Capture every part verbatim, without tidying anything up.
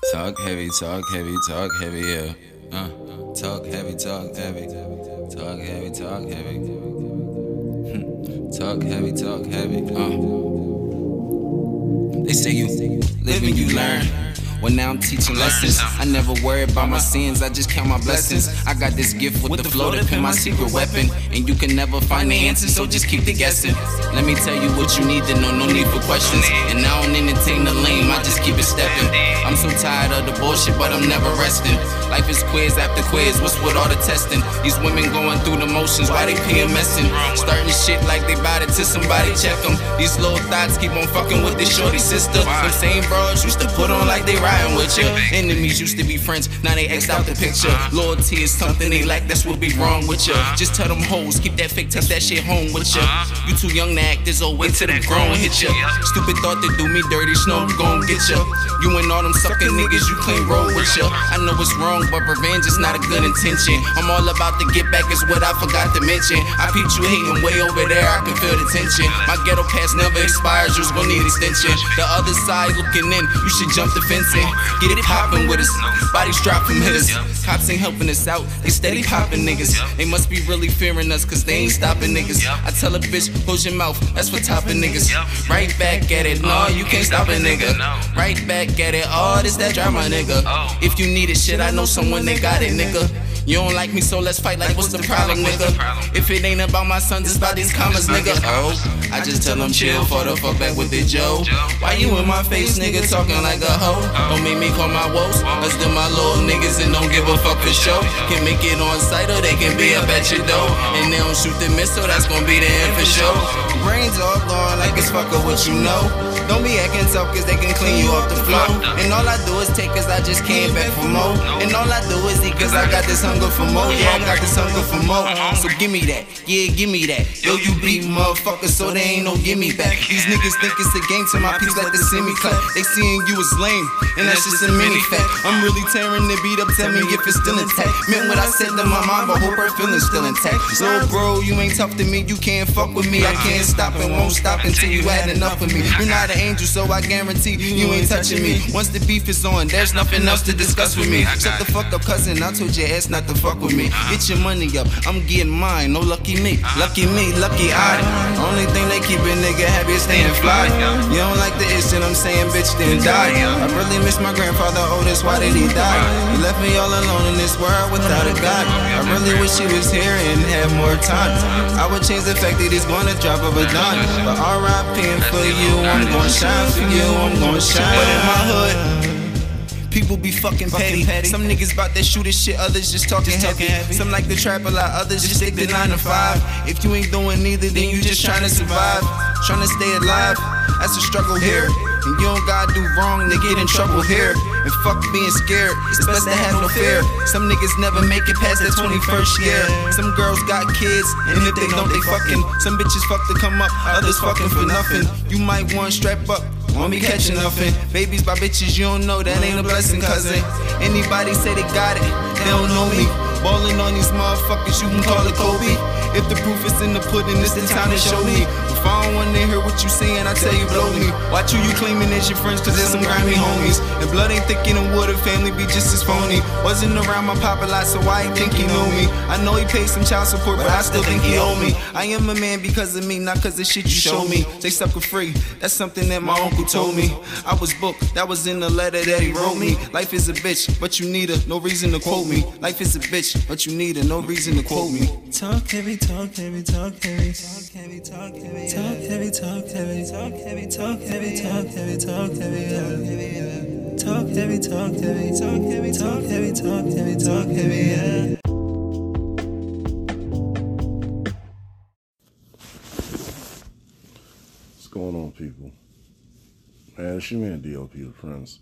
Talk heavy, talk heavy, talk heavy, yeah. Uh, talk heavy, talk heavy, talk heavy, talk heavy. Talk heavy, talk heavy. Uh. They say you live and you learn. Well, now I'm teaching lessons. I never worry about my sins, I just count my blessings. I got this gift with the flow to pin my secret weapon. And you can never find the answer, so just keep the guessing. Let me tell you what you need to know, no need for questions. And I don't entertain the lame, I just keep it stepping. I'm so tired of the bullshit, but I'm never resting. Life is quiz after quiz, what's with all the testing? These women going through the motions, why they PMSing? Starting shit like they bout it till somebody check them. These little thoughts keep on fucking with this shorty sister. Them same bros used to put on like they riding with ya. Enemies used to be friends, now they X'd out the picture. Loyalty is something they like, that's what be wrong with ya. Just tell them hoes, keep that fake, take that shit home with ya. You too young to act this old, wait till them grown hit ya. Stupid thought to do me dirty, snow gon' get ya. You and all them sucking niggas, you clean roll with ya. I know it's wrong, but revenge is not a good intention. I'm all about to get back is what I forgot to mention. I peeped you hating way over there, I can feel the tension. My ghetto pass never expires, you's gon' need extension. The other side looking in, you should jump the fencing. Get it poppin' with us, bodies drop from hitters. Cops ain't helping us out, they steady poppin' niggas. They must be really fearing us, cause they ain't stopping niggas. I tell a bitch, close your mouth, that's for topping niggas. Right back at it, no, you can't stop a nigga. Right back at it, oh, this that drama nigga. If you need it, shit, I know someone they got it, nigga. You don't like me, so let's fight like what's the problem, nigga? If it ain't about my sons, it's about these commas, nigga. Oh, I just tell them chill for the fuck back with the Joe. Why you in my face, nigga, talking like a hoe? Don't make me call my woes, cause them my little niggas and don't give a fuck for show. Can make it on sight or they can be up at your door. And they don't shoot the missile, that's gonna be the end for sure. Brains all gone like it's fucker what you know. Don't be acting tough cause they can clean you off the floor. And all I do is take cause I just came back for more. And all I do is eat cause I got this hunger for more. Yeah, I got this hunger for more. So give me that, yeah, give me that. Yo, you beat motherfuckers, so they ain't no gimme back. These niggas think it's a game to my peeps like the semi-clap. They seeing you as lame, and that's just a mini fact. I'm really tearing the beat up, tell me if it's still intact. Meant what I said to my mom, but hope her feelings still intact. So bro, you ain't tough to me, you can't fuck with me. I can't stop and won't stop until you had enough of me. You're not an angel, so I guarantee you ain't touching me. Once the beef is on, there's nothing else to discuss with me. Shut the fuck up, cousin, I told your ass not to fuck with me. Get your money up, I'm getting mine, no lucky me. Lucky me, lucky I. Only thing they keep a nigga happy is staying fly. You don't like the ish and I'm saying bitch then die. I really miss my grandfather, oh that's why did he die? He left me all alone in this world without a God. I really wish he was here and had more time. I would change the fact that he's gonna drop of a dime. But R I P for you, I'm gonna shine for you, I'm gonna shine. But in my hood, people be fucking petty. Some niggas bout that shooter shit, others just talking heavy. Some like to trap a lot, others just stick to nine to five. If you ain't doing neither, then you just trying to survive. Trying to stay alive, that's a struggle here. And you don't gotta do wrong to get in trouble here. And fuck being scared, it's best to have no fear. Some niggas never make it past their twenty-first year. Some girls got kids, and if they don't, they fucking. Some bitches fuck to come up, others fucking for nothing. You might want strap up, won't be catching nothing. Babies by bitches, you don't know, that ain't a blessing, cousin. Anybody say they got it, they don't know me. Ballin' on these motherfuckers, you can call it Kobe. If the proof is in the pudding, it's the time to show me. If I don't wanna hear what you saying, I tell you blow me. Watch who you claiming as your friends, cause there's some grimy homies. And blood ain't thick in the water, family be just as phony. Wasn't around my papa lot, so I ain't think he know me. I know he paid some child support, but I still think he owe me. I am a man because of me, not cause of shit you show me. They sucker free, that's something that my uncle told me. I was booked, that was in the letter that he wrote me. Life is a bitch, but you need her, no reason to quote me. Life is a bitch, but you need her, no reason to quote me. Talk heavy, talk heavy, talk heavy, talk heavy, talk heavy, talk heavy, talk heavy, talk heavy, talk heavy, talk heavy, talk heavy, talk heavy, talk heavy, talk heavy, talk heavy, talk heavy, talk heavy. What's going on, people? Man, it's your man D L P, the Prince.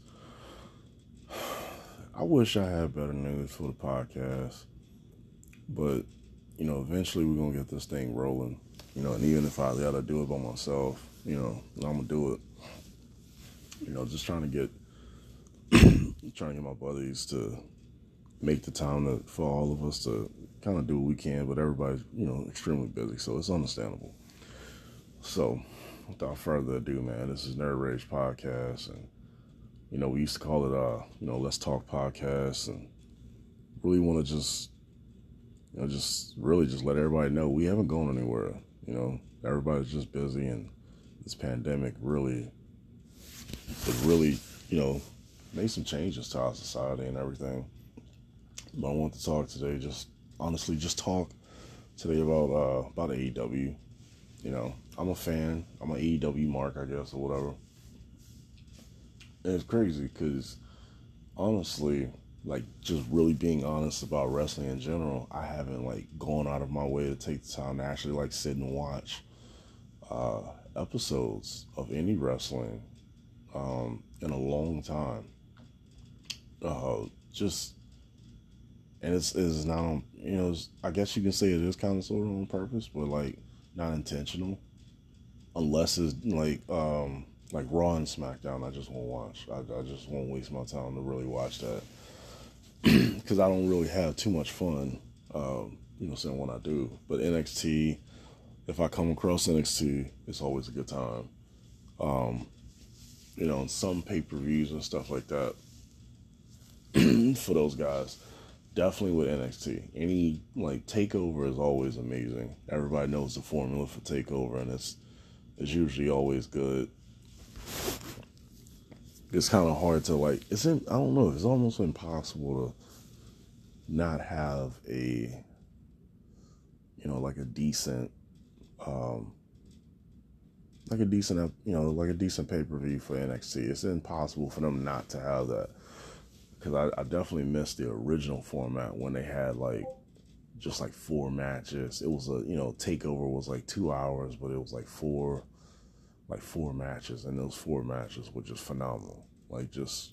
I wish I had better news for the podcast, but you know, eventually we're gonna get this thing rolling. You know, and even if I gotta do it by myself, you know, I'm gonna do it. You know, just trying to get, trying to get my buddies to make the time to, for all of us to kind of do what we can, but everybody's, you know, extremely busy, so it's understandable. So, without further ado, man, this is Nerd Rage Podcast, and You know, we used to call it, uh, you know, Let's Talk Podcast, and really want to just, you know, just really just let everybody know we haven't gone anywhere. You know, everybody's just busy, and this pandemic really, it really, you know, made some changes to our society and everything. But I want to talk today, just honestly, just talk today about uh, about A E W. You know, I'm a fan. I'm an A E W mark, I guess, or whatever. And it's crazy because, honestly, like, just really being honest about wrestling in general, I haven't, like, gone out of my way to take the time to actually, like, sit and watch uh, episodes of any wrestling um, in a long time. Uh, just, and it's, it's not on, you know, it's, I guess you can say it is kind of sort of on purpose, but, like, not intentional. Unless it's, like, um... like Raw and SmackDown, I just won't watch. I, I just won't waste my time to really watch that. Because I don't really have too much fun, um, you know, saying when I do. But N X T, if I come across N X T, it's always a good time. Um, you know, and some pay-per-views and stuff like that for those guys. Definitely with N X T. Any, like, TakeOver is always amazing. Everybody knows the formula for TakeOver, and it's, it's usually always good. It's kind of hard to, like, it's in, I don't know, it's almost impossible to not have a, you know, like a decent, um, like a decent, you know, like a decent pay-per-view for N X T. It's impossible for them not to have that. Because I, I definitely missed the original format when they had, like, just like four matches. It was a, you know, TakeOver was like two hours, but it was like four like four matches, and those four matches were just phenomenal. Like, just,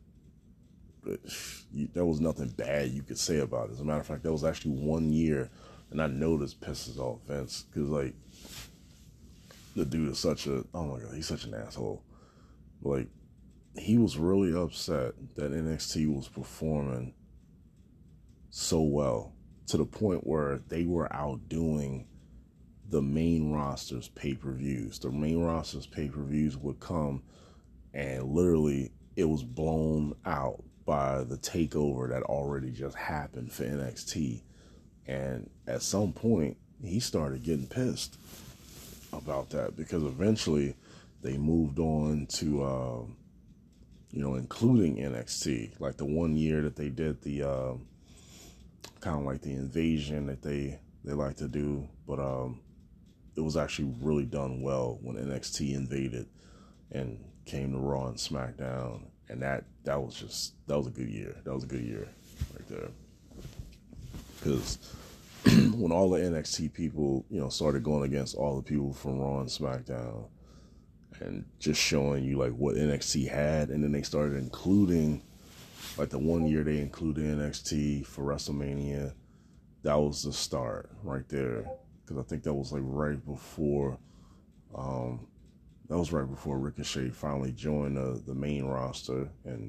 you, there was nothing bad you could say about it. As a matter of fact, there was actually one year, and I know this pisses off Vince, because, like, the dude is such a, oh my God, he's such an asshole. But, like, he was really upset that N X T was performing so well, to the point where they were outdoing the main roster's pay-per-views. The main roster's pay-per-views would come, and literally it was blown out by the takeover that already just happened for N X T. And at some point, he started getting pissed about that, because eventually they moved on to, uh, you know, including N X T. Like the one year that they did the, uh, kind of like the invasion that they, they like to do, but, um, it was actually really done well when N X T invaded and came to Raw and SmackDown. And that, that was just, that was a good year. That was a good year right there. Because when all the N X T people, you know, started going against all the people from Raw and SmackDown and just showing you, like, what N X T had, and then they started including, like, the one year they included N X T for WrestleMania, that was the start right there. Because I think that was, like, right before, um, that was right before Ricochet finally joined the, the main roster. And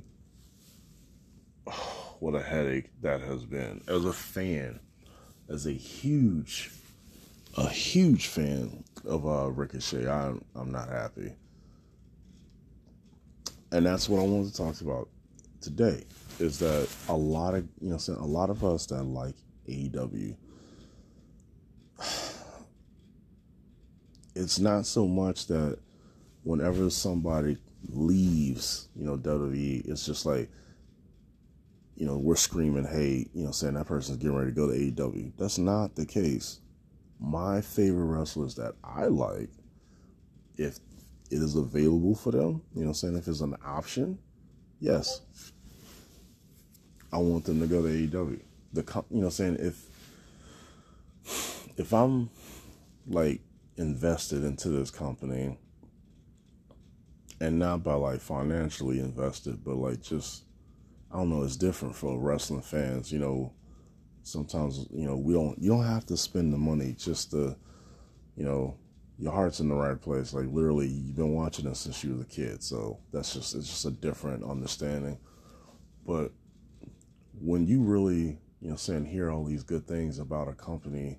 oh, what a headache that has been. As a fan, as a huge, a huge fan of uh, Ricochet, I'm, I'm not happy. And that's what I wanted to talk about today, is that a lot of, you know, a lot of us that like A E W, it's not so much that whenever somebody leaves, you know, W W E, it's just like, you know, we're screaming, hey, you know, saying that person's getting ready to go to A E W. That's not the case. My favorite wrestlers that I like, if it is available for them, you know, saying if it's an option, yes, I want them to go to A E W. The, you know, saying if, if I'm like invested into this company, and not by like financially invested, but like just, I don't know, it's different for wrestling fans. You know, sometimes, you know, we don't, you don't have to spend the money just to, you know, your heart's in the right place. Like, literally, you've been watching this since you were a kid. So that's just, it's just a different understanding. But when you really, you know, saying, hear all these good things about a company,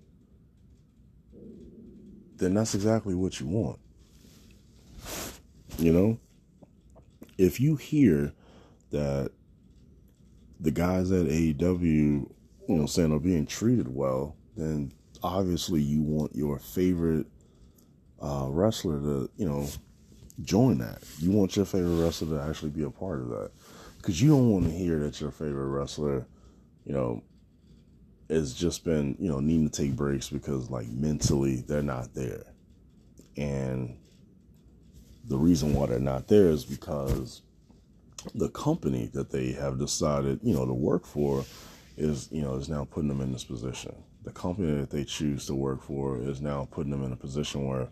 then that's exactly what you want. You know, if you hear that the guys at A E W, you know, saying are being treated well, then obviously you want your favorite uh, wrestler to, you know, join that. You want your favorite wrestler to actually be a part of that. Because you don't want to hear that your favorite wrestler, you know, has just been, you know, needing to take breaks because, like, mentally they're not there. And the reason why they're not there is because the company that they have decided, you know, to work for is, you know, is now putting them in this position. The company that they choose to work for is now putting them in a position where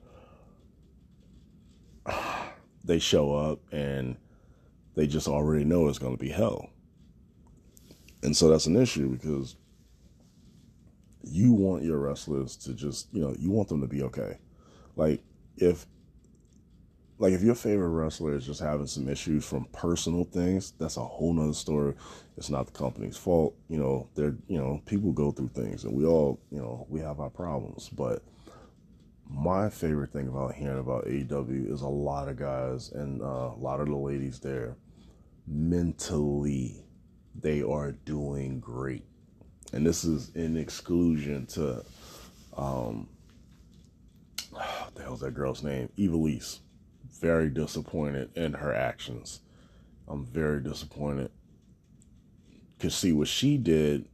they show up and they just already know it's going to be hell. And so that's an issue because you want your wrestlers to just, you know, you want them to be okay. Like if, like if your favorite wrestler is just having some issues from personal things, that's a whole nother story. It's not the company's fault. You know, they're, you know, people go through things and we all, you know, we have our problems. But my favorite thing about hearing about A E W is a lot of guys and uh, a lot of the ladies there, mentally, they are doing great. And this is in exclusion to, um, what the hell's that girl's name? Ivelisse. Very disappointed in her actions. I'm very disappointed. Because see, what she did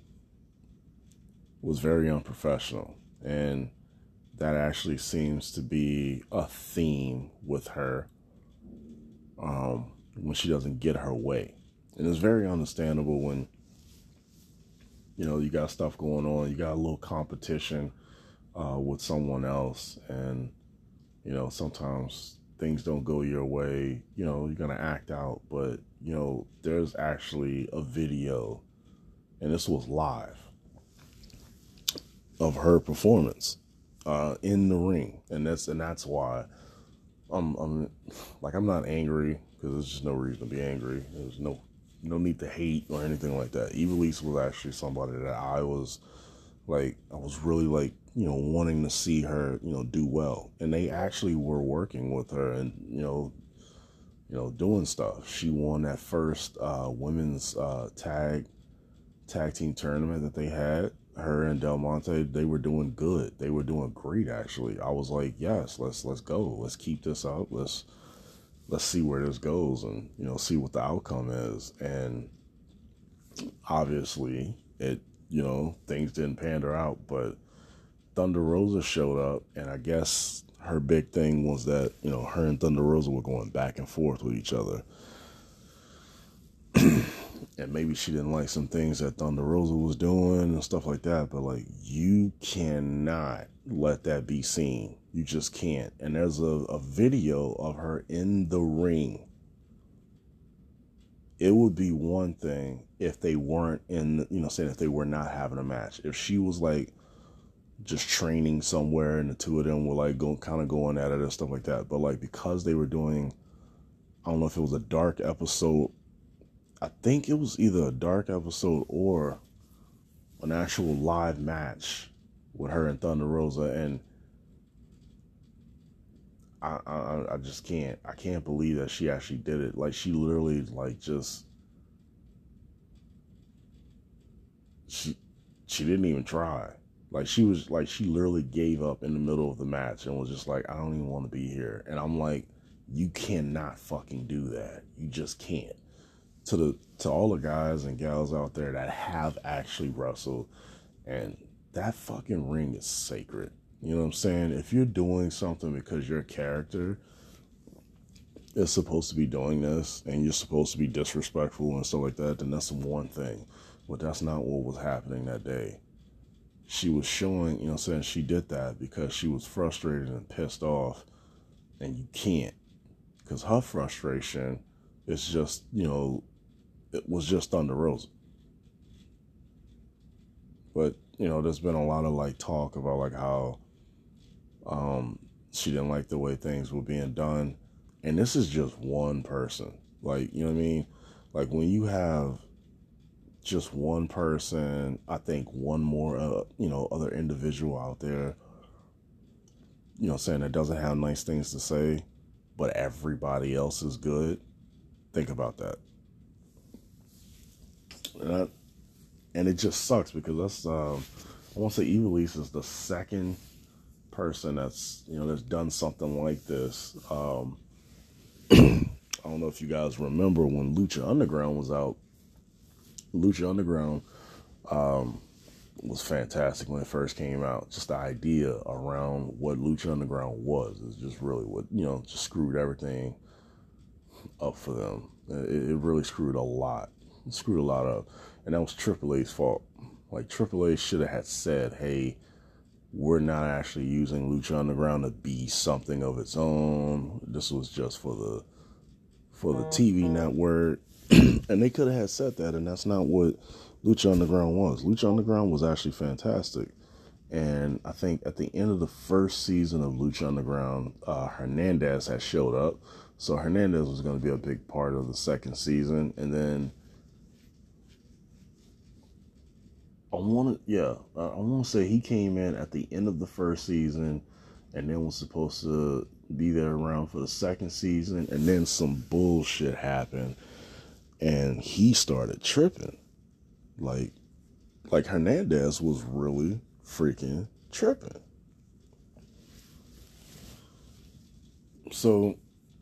was very unprofessional. And that actually seems to be a theme with her um, when she doesn't get her way. And it's very understandable when, you know, you got stuff going on, you got a little competition uh, with someone else, and, you know, sometimes things don't go your way, you know, you're going to act out, but, you know, there's actually a video, and this was live, of her performance uh, in the ring, and that's, and that's why I'm, I'm, like, I'm not angry, because there's just no reason to be angry, there's no No need to hate or anything like that. Ivelisse was actually somebody that I was like, I was really like, you know, wanting to see her, you know, do well. And they actually were working with her and, you know, you know, doing stuff. She won that first uh, women's uh, tag tag team tournament that they had. Her and Del Monte, they were doing good. They were doing great, actually. I was like, yes, let's let's go. Let's keep this up. Let's let's see where this goes and, you know, see what the outcome is. And obviously it, you know, things didn't pander out, but Thunder Rosa showed up, and I guess her big thing was that, you know, her and Thunder Rosa were going back and forth with each other. And maybe she didn't like some things that Thunder Rosa was doing and stuff like that, but like, you cannot let that be seen. You just can't. And there's a, a video of her in the ring. It would be one thing if they weren't in, you know, saying if they were not having a match. If she was like just training somewhere and the two of them were like going, kind of going at it and stuff like that. But like, because they were doing, I don't know if it was a dark episode. I think it was either a dark episode or an actual live match with her and Thunder Rosa, and I, I I just can't I can't believe that she actually did it. Like, she literally like just she she didn't even try. Like, she was like she literally gave up in the middle of the match and was just like, I don't even want to be here. And I'm like, you cannot fucking do that. You just can't. To the to all the guys and gals out there that have actually wrestled, and that fucking ring is sacred. You know what I'm saying? If you're doing something because your character is supposed to be doing this and you're supposed to be disrespectful and stuff like that, then that's one thing. But that's not what was happening that day. She was showing, you know what I'm saying, she did that because she was frustrated and pissed off, and you can't. Because her frustration is just, you know, it was just Thunder Rosa. But, you know, there's been a lot of like talk about like how um, she didn't like the way things were being done. And this is just one person. Like, you know what I mean? Like, when you have just one person, I think one more, uh, you know, other individual out there, you know, saying that doesn't have nice things to say, but everybody else is good. Think about that. And, I, and it just sucks because that's, um, I want to say Ivelisse is the second person that's, you know, that's done something like this. Um, I don't know if you guys remember when Lucha Underground was out. Lucha Underground um, was fantastic when it first came out. Just the idea around what Lucha Underground was is just really what, you know, just screwed everything up for them. It, it really screwed a lot. It screwed a lot up. And that was Triple A's fault. Like, Triple A should have had said, hey, we're not actually using Lucha Underground to be something of its own. This was just for the for the T V network. And they could have had said that, and that's not what Lucha Underground was. Lucha Underground was actually fantastic. And I think at the end of the first season of Lucha Underground, uh, Hernandez had showed up. So Hernandez was going to be a big part of the second season. And then I want to, yeah, I want to say he came in at the end of the first season and then was supposed to be there around for the second season. And then some bullshit happened and he started tripping. Like, like Hernandez was really freaking tripping. So,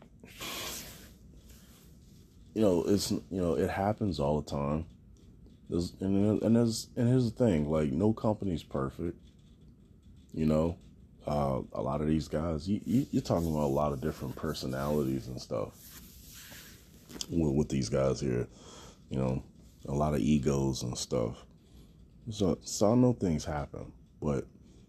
you know, it's, you know, it happens all the time. There's, and, and there's, and here's the thing, like, no company's perfect. You know, uh, a lot of these guys, you, you, you're talking about a lot of different personalities and stuff with, with these guys here. You know, a lot of egos and stuff. So, so I know things happen, but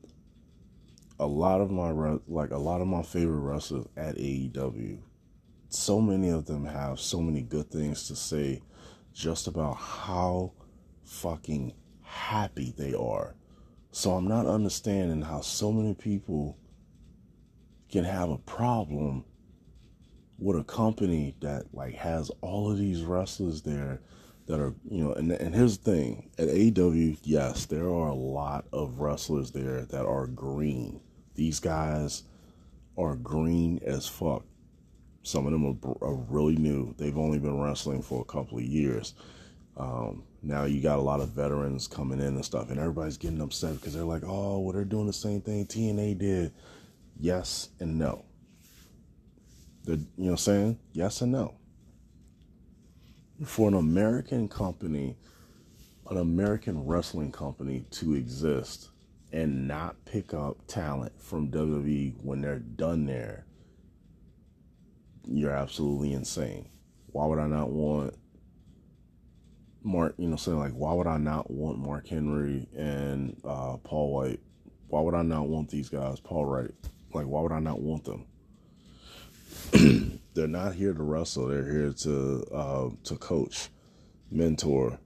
a lot of my, like, a lot of my favorite wrestlers at A E W, so many of them have so many good things to say just about how fucking happy they are. So I'm not understanding how so many people can have a problem with a company that, like, has all of these wrestlers there that are, you know, and, and here's the thing, at A E W, yes, there are a lot of wrestlers there that are green. These guys are green as fuck. Some of them are, are really new. They've only been wrestling for a couple of years. Um, now you got a lot of veterans coming in and stuff, and everybody's getting upset because they're like, oh, well, they're doing the same thing T N A did. Yes and no. They're, you know what I'm saying? Yes and no. For an American company, an American wrestling company to exist and not pick up talent from W W E when they're done there, you're absolutely insane. Why would I not want Mark, you know, saying like, why would I not want Mark Henry and uh, Paul White? Why would I not want these guys? Paul Wright. Like, why would I not want them? They're not here to wrestle. They're here to uh, to coach, mentor.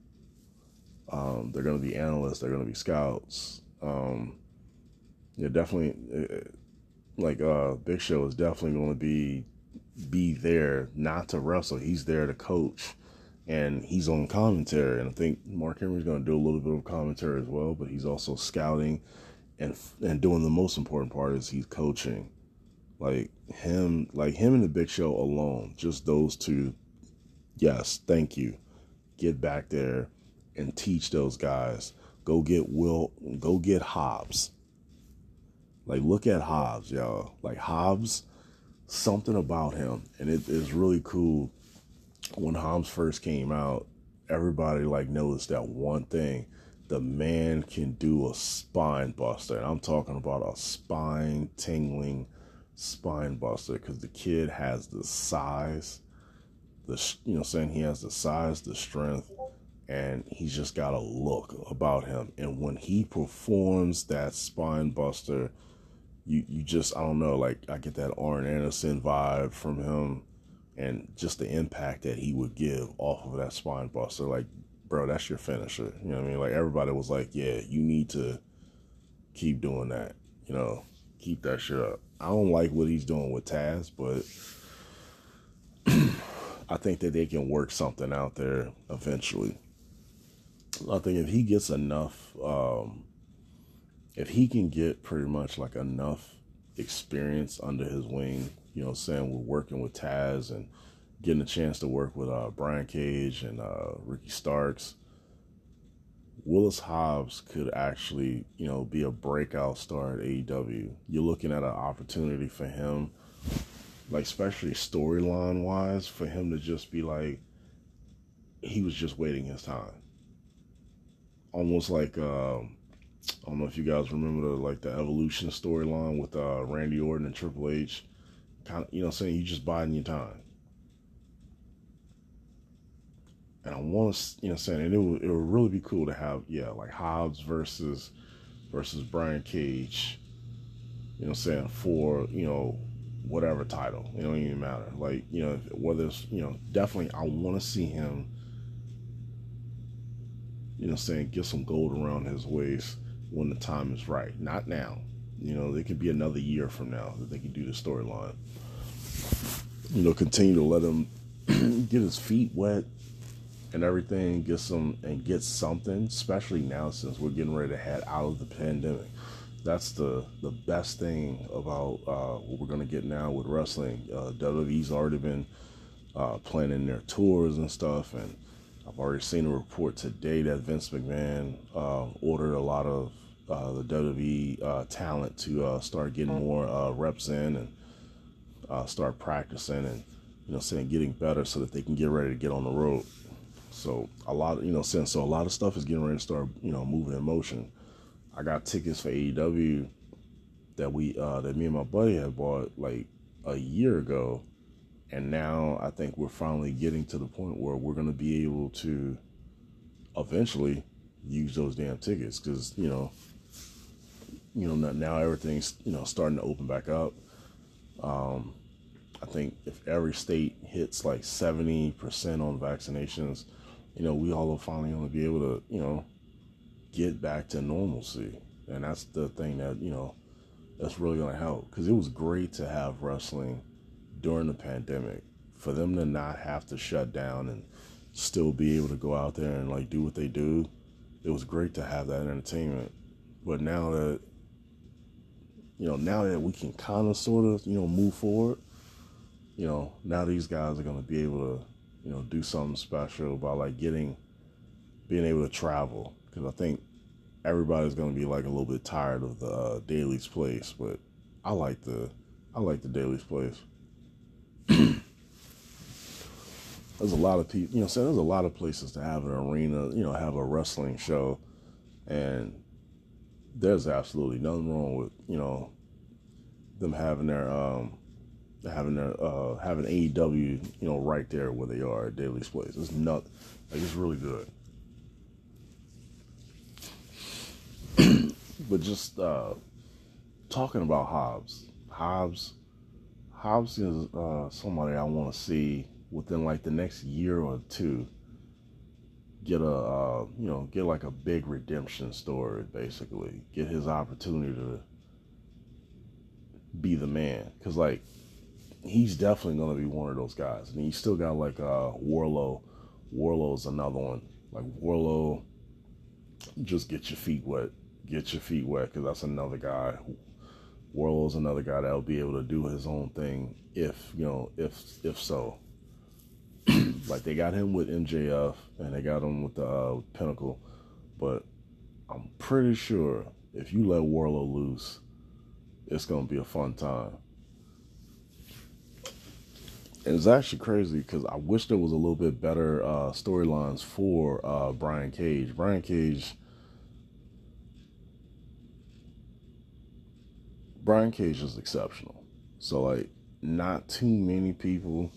Um, they're going to be analysts. They're going to be scouts. Um, yeah, definitely. Like uh, Big Show is definitely going to be be there not to wrestle. He's there to coach, and he's on commentary. And I think Mark Henry's going to do a little bit of commentary as well. But he's also scouting, and and doing the most important part is he's coaching. Like him, like him and the Big Show alone, just those two. Yes, thank you. Get back there and teach those guys. Go get Will. Go get Hobbs. Like, look at Hobbs, y'all. Like Hobbs, something about him, and it is really cool. When Hobbs first came out, everybody like noticed that one thing: the man can do a spine buster, and I'm talking about a spine tingling spine buster, because the kid has the size, the you know, saying he has the size, the strength, and he's just got a look about him. And when he performs that spine buster, you you just, I don't know, like I get that Arn Anderson vibe from him, and just the impact that he would give off of that spine buster. Like, bro, that's your finisher. You know what I mean? Like, everybody was like, yeah, you need to keep doing that. You know, keep that shit up. I don't like what he's doing with Taz, but I think that they can work something out there eventually. I think if he gets enough, um, if he can get pretty much like enough experience under his wing, you know, saying we're working with Taz and getting a chance to work with uh, Brian Cage and uh, Ricky Starks, Willis Hobbs could actually, you know, be a breakout star at A E W. You're looking at an opportunity for him, like especially storyline wise, for him to just be like, he was just waiting his time. Almost like, um, I don't know if you guys remember the, like the Evolution storyline with uh, Randy Orton and Triple H. Kind of, you know what I'm saying? You just biding your time. And I want to, you know what I'm saying? And it would, it would really be cool to have, yeah, like Hobbs versus, versus Brian Cage, you know what I'm saying, for, you know, whatever title. It don't even matter. Like, you know, whether it's, you know, definitely I want to see him, you know what I'm saying, get some gold around his waist when the time is right. Not now. You know, it could be another year from now that they can do the storyline. You know, continue to let him get his feet wet and everything, get some and get something, especially now since we're getting ready to head out of the pandemic. That's the the best thing about uh, what we're gonna get now with wrestling. Uh, W W E's already been uh, planning their tours and stuff, and I've already seen a report today that Vince McMahon uh, ordered a lot of uh, the W W E uh, talent to uh, start getting more uh, reps in and uh, start practicing and, you know, saying getting better so that they can get ready to get on the road. So a lot of, you know, since so a lot of stuff is getting ready to start, you know, moving in motion. I got tickets for A E W that we uh, that me and my buddy had bought like a year ago, and now I think we're finally getting to the point where we're going to be able to eventually use those damn tickets because, you know, you know now everything's, you know, starting to open back up. Um, I think if every state hits like seventy percent on vaccinations, you know, we all will finally going to be able to, you know, get back to normalcy. And that's the thing that, you know, that's really going to help. Because it was great to have wrestling during the pandemic. For them to not have to shut down and still be able to go out there and, like, do what they do, it was great to have that entertainment. But now that, you know, now that we can kind of sort of, you know, move forward, you know, now these guys are going to be able to, you know, do something special by, like, getting, being able to travel. Because I think everybody's going to be, like, a little bit tired of the uh, Daily's Place. But I like the, I like the Daily's Place. There's a lot of people, you know, so there's a lot of places to have an arena, you know, have a wrestling show. And there's absolutely nothing wrong with, you know, them having their, um, having their, uh, having A E W, you know, right there where they are at Daily's Place. It's not, like, it's really good. But just, uh, talking about Hobbs, Hobbs, Hobbs is, uh, somebody I want to see within, like, the next year or two, get a, uh, you know, get, like, a big redemption story, basically. Get his opportunity to be the man. Because, like, he's definitely going to be one of those guys. I mean, you still got, like, uh, Wardlow. Wardlow's another one. Like, Wardlow, just get your feet wet. Get your feet wet, because that's another guy. Wardlow's another guy that'll be able to do his own thing if, you know, if if so. Like, they got him with M J F, and they got him with the uh, Pinnacle. But I'm pretty sure if you let Wardlow loose, it's going to be a fun time. And it's actually crazy because I wish there was a little bit better uh, storylines for uh, Brian Cage. Brian Cage, Brian Cage is exceptional. So, like, not too many people,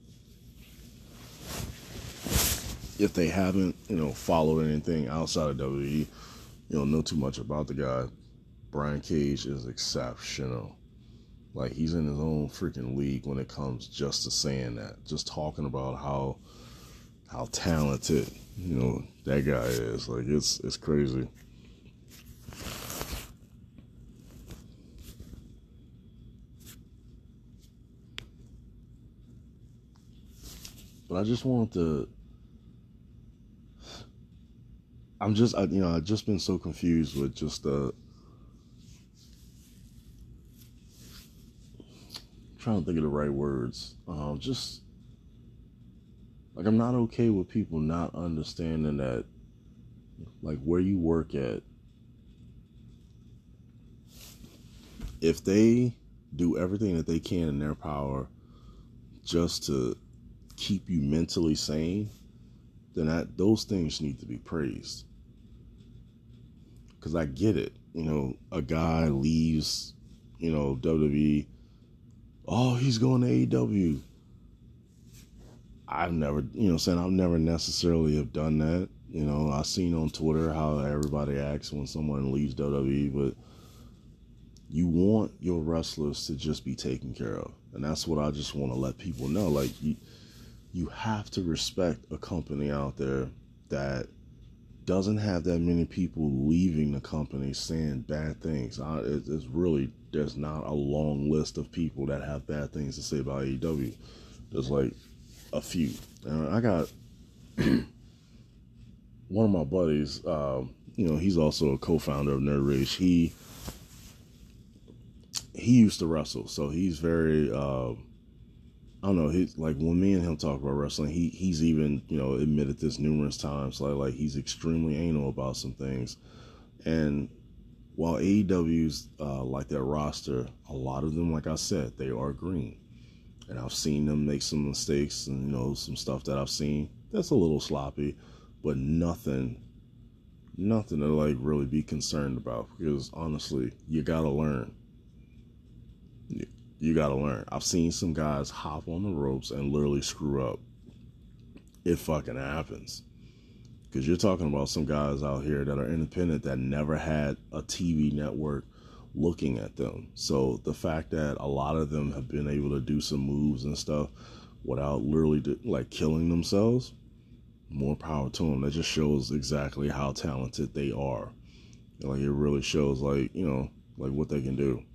if they haven't, you know, followed anything outside of W W E, you don't know too much about the guy. Brian Cage is exceptional. Like, he's in his own freaking league when it comes just to saying that. Just talking about how how talented, you know, that guy is. Like, it's it's crazy. But I just wanted to, I'm just, I, you know, I've just been so confused with just the, trying to think of the right words. Um, just, like, I'm not okay with people not understanding that like where you work at, if they do everything that they can in their power just to keep you mentally sane, then that, those things need to be praised. Because I get it. You know, a guy leaves, you know, W W E. Oh, he's going to A E W. I've never, you know, saying I've never necessarily have done that. You know, I've seen on Twitter how everybody acts when someone leaves W W E, but you want your wrestlers to just be taken care of. And that's what I just want to let people know. Like, you, you have to respect a company out there that doesn't have that many people leaving the company saying bad things. I, it, it's really, there's not a long list of people that have bad things to say about A E W. There's like a few. And I got one of my buddies, um, you know, he's also a co-founder of Nerd Rage. He, he used to wrestle, so he's very, uh, I don't know, he's like, when me and him talk about wrestling, he he's even, you know, admitted this numerous times, like, like he's extremely anal about some things. And while A E W's uh, like their roster, a lot of them, like I said, they are green. And I've seen them make some mistakes and, you know, some stuff that I've seen that's a little sloppy, but nothing, nothing to like really be concerned about, because honestly, you gotta learn. You, you gotta learn. I've seen some guys hop on the ropes and literally screw up. It fucking happens. Because you're talking about some guys out here that are independent that never had a T V network looking at them. So the fact that a lot of them have been able to do some moves and stuff without literally do, like killing themselves, more power to them. That just shows exactly how talented they are. And like, it really shows, like, you know, like what they can do.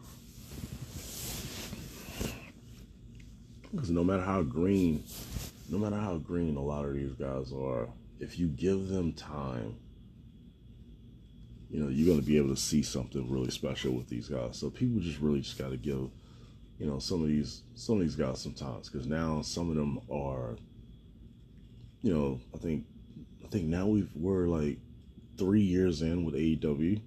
Because no matter how green, no matter how green a lot of these guys are, if you give them time, you know, you're going to be able to see something really special with these guys. So people just really just got to give, you know, some of these, some of these guys some time. Because now some of them are, you know, I think, I think now we've, we're like three years in with A E W.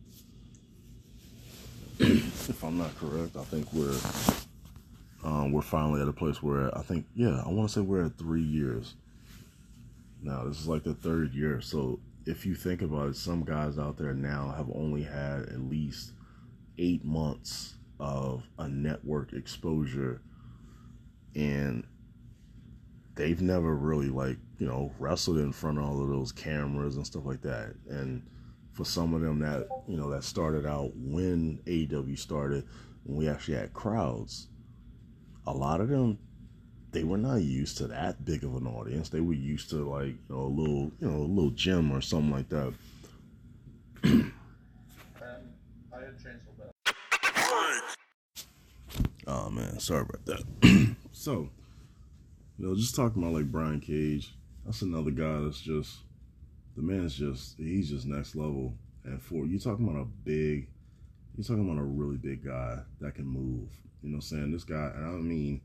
If I'm not correct, I think we're, um, we're finally at a place where I think, yeah, I want to say we're at three years. Now, this is like the third year. So if you think about it, some guys out there now have only had at least eight months of a network exposure, and they've never really, like, you know, wrestled in front of all of those cameras and stuff like that. And for some of them that, you know, that started out when A E W started, when we actually had crowds, a lot of them, they were not used to that big of an audience. They were used to, like, you know, a little, you know, a little gym or something like that. um, I had transfer back. Oh man, sorry about that. So, you know, just talking about like Brian Cage, that's another guy that's just, the man's just, he's just next level. And for you talking about a big, you're talking about a really big guy that can move. You know what I'm saying? This guy, and I don't mean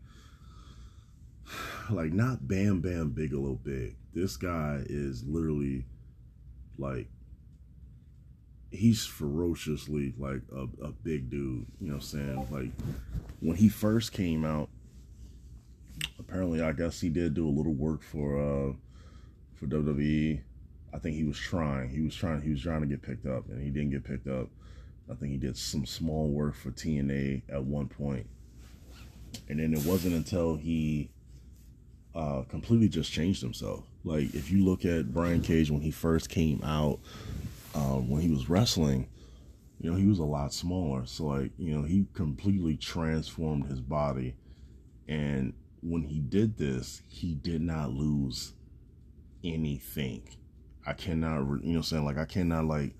like not Bam Bam Bigelow big. This guy is literally like, he's ferociously like a, a big dude. You know what I'm saying? Like when he first came out, apparently I guess he did do a little work for uh for W W E. I think he was trying. He was trying he was trying to get picked up, and he didn't get picked up. I think he did some small work for T N A at one point. And then it wasn't until he uh, completely just changed himself. Like, if you look at Brian Cage when he first came out, uh, when he was wrestling, you know, he was a lot smaller. So, like, you know, he completely transformed his body. And when he did this, he did not lose anything. I cannot, you know what I'm saying? Like, I cannot, like,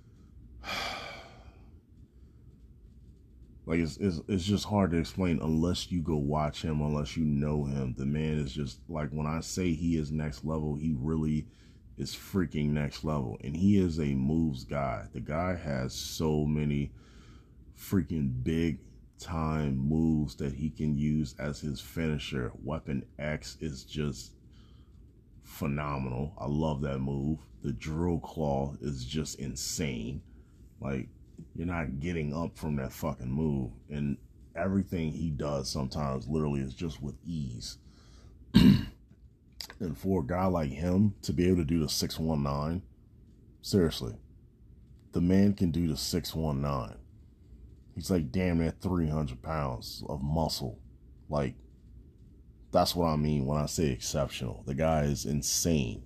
Like, it's, it's it's just hard to explain unless you go watch him, unless you know him. The man is just, like, when I say he is next level, he really is freaking next level. And he is a moves guy. The guy has so many freaking big time moves that he can use as his finisher. Weapon X is just phenomenal. I love that move. The drill claw is just insane. Like, you're not getting up from that fucking move. And everything he does sometimes literally is just with ease. And for a guy like him to be able to do the six one nine, seriously, the man can do the six one nine. He's like damn near three hundred pounds of muscle. Like, that's what I mean when I say exceptional. The guy is insane.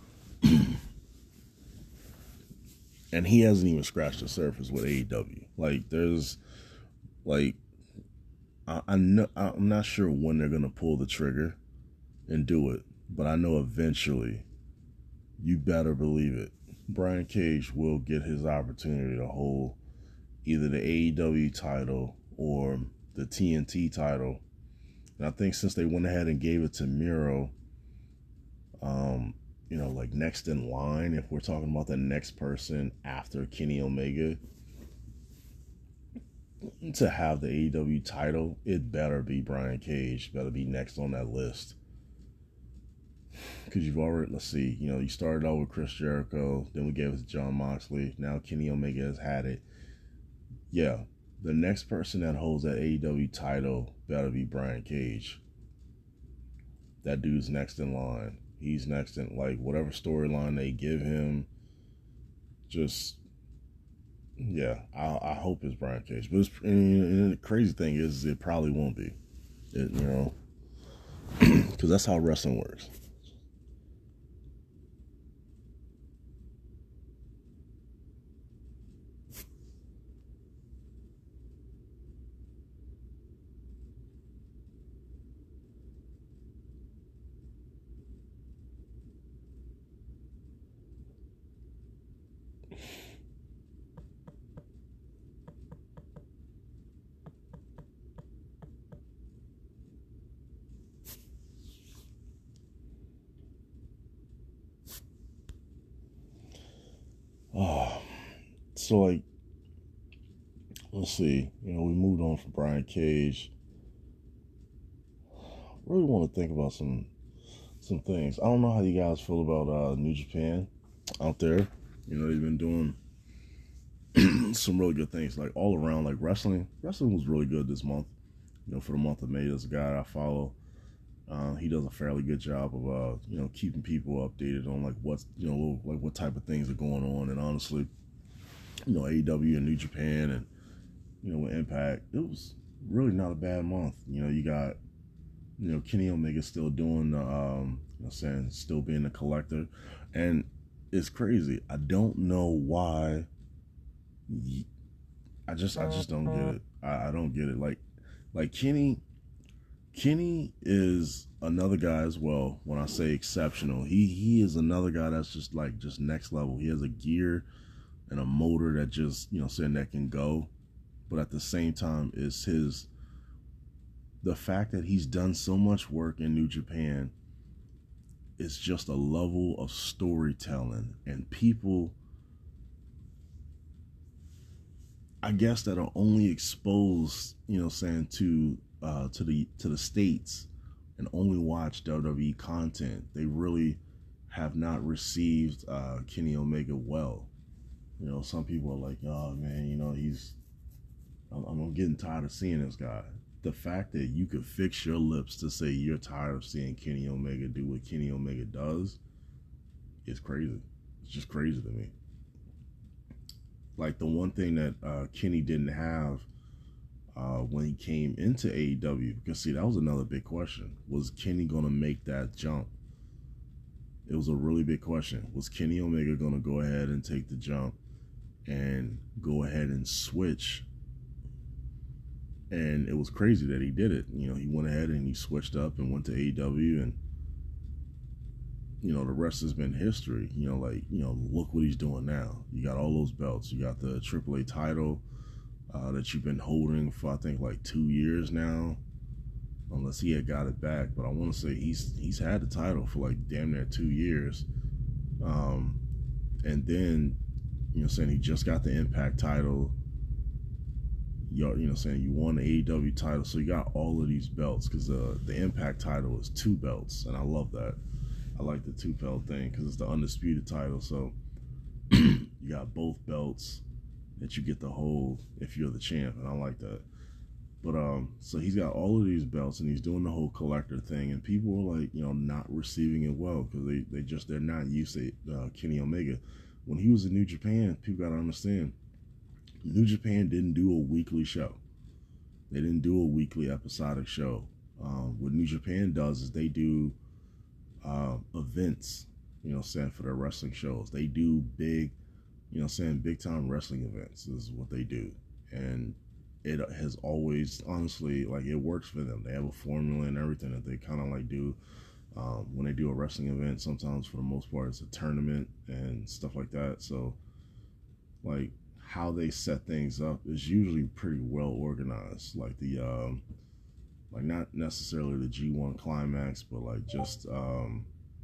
And he hasn't even scratched the surface with A E W. Like, there's, like, I, I know, I'm not sure when they're going to pull the trigger and do it, but I know eventually, you better believe it, Brian Cage will get his opportunity to hold either the A E W title or the T N T title. And I think since they went ahead and gave it to Miro, um, you know, like next in line, if we're talking about the next person after Kenny Omega to have the A E W title, it better be Brian Cage, better be next on that list. Because you've already, let's see, you know, you started out with Chris Jericho, then we gave it to Jon Moxley, now Kenny Omega has had it. Yeah, the next person that holds that A E W title better be Brian Cage. That dude's next in line. He's next in, like, whatever storyline they give him. Just, yeah, I, I hope it's Brian Cage. But it's, and, and the crazy thing is, it probably won't be. It, you know, because that's how wrestling works. Oh, so like, let's see, you know, we moved on from Brian Cage. Really want to think about some some things. I don't know how you guys feel about uh, New Japan out there. You know, they've been doing some really good things, like all around, like wrestling. Wrestling was really good this month. You know, for the month of May, there's a guy I follow. Uh, he does a fairly good job of, uh, you know, keeping people updated on like what's, you know, like what type of things are going on. And honestly, you know, A E W and New Japan and, you know, with Impact, it was really not a bad month. You know, you got, you know, Kenny Omega still doing the, um, you know, saying still being the collector, and it's crazy. I don't know why. I just, I just don't get it. I, I don't get it. Like, like Kenny. Kenny is another guy as well. When I say exceptional, he he is another guy that's just like just next level. He has a gear and a motor that just, you know, saying that can go, but at the same time, is his the fact that he's done so much work in New Japan. It's just a level of storytelling and people, I guess, that are only exposed, you know, saying to. Uh, to the to the States and only watch W W E content. They really have not received uh, Kenny Omega well. You know, some people are like, oh man, you know, he's, I'm, I'm getting tired of seeing this guy. The fact that you could fix your lips to say you're tired of seeing Kenny Omega do what Kenny Omega does is crazy. It's just crazy to me. Like, the one thing that uh, Kenny didn't have Uh, when he came into A E W, because see, that was another big question. Was Kenny going to make that jump? It was a really big question. Was Kenny Omega going to go ahead and take the jump and go ahead and switch? And it was crazy that he did it. You know, he went ahead and he switched up and went to A E W, and, you know, the rest has been history. You know, like, you know, look what he's doing now. You got all those belts. You got the Triple A title, Uh, that you've been holding for, I think, like two years now, unless he had got it back. But I want to say he's he's had the title for like damn near two years. Um, and then, you know, saying he just got the Impact title. You you know, saying you won the A E W title, so you got all of these belts, because the the Impact title is two belts, and I love that. I like the two belt thing because it's the undisputed title. So you got both belts that you get to hold if you're the champ, and I like that. But um, so he's got all of these belts, and he's doing the whole collector thing, and people are like, you know, not receiving it well because they they just they're not used to uh, Kenny Omega. When he was in New Japan, people got to understand, New Japan didn't do a weekly show. They didn't do a weekly episodic show. Um, what New Japan does is they do uh, events, you know, saying for their wrestling shows. They do big, you know, saying big time wrestling events is what they do, and it has always, honestly, like, it works for them. They have a formula and everything that they kind of like do. Um, when they do a wrestling event, sometimes for the most part it's a tournament and stuff like that. So, like, how they set things up is usually pretty well organized. Like the, um, like not necessarily the G one Climax, but like just, um,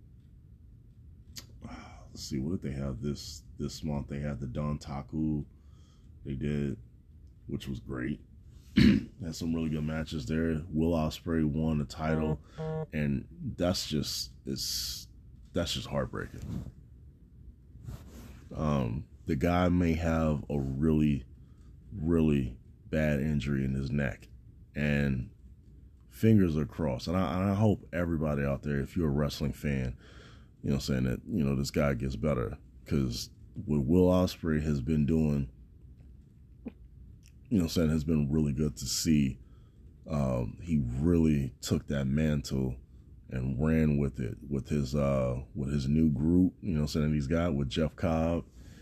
let's see, what did they have this this month? They had the Don Taku. They did, which was great. Had some really good matches there. Will Ospreay won the title, and that's just it's that's just heartbreaking. Um, the guy may have a really, really bad injury in his neck, and fingers are crossed. And I, and I hope everybody out there, if you're a wrestling fan, you know, saying that, you know, this guy gets better, because what Will Ospreay has been doing, you know, saying has been really good to see. Um, he really took that mantle and ran with it with his uh, with his new group. You know, saying he's got with Jeff Cobb.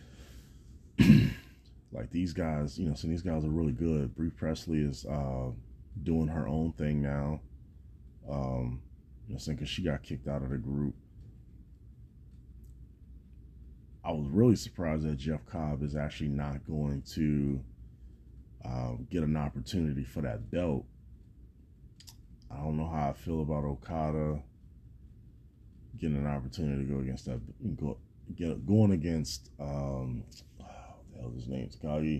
Like, these guys, you know, so these guys are really good. Brie Presley is uh, doing her own thing now. Um, you know, saying because she got kicked out of the group. I was really surprised that Jeff Cobb is actually not going to uh, get an opportunity for that belt. I don't know how I feel about Okada getting an opportunity to go against that, go, get, going against, um, oh, what the hell is his name? Takagi.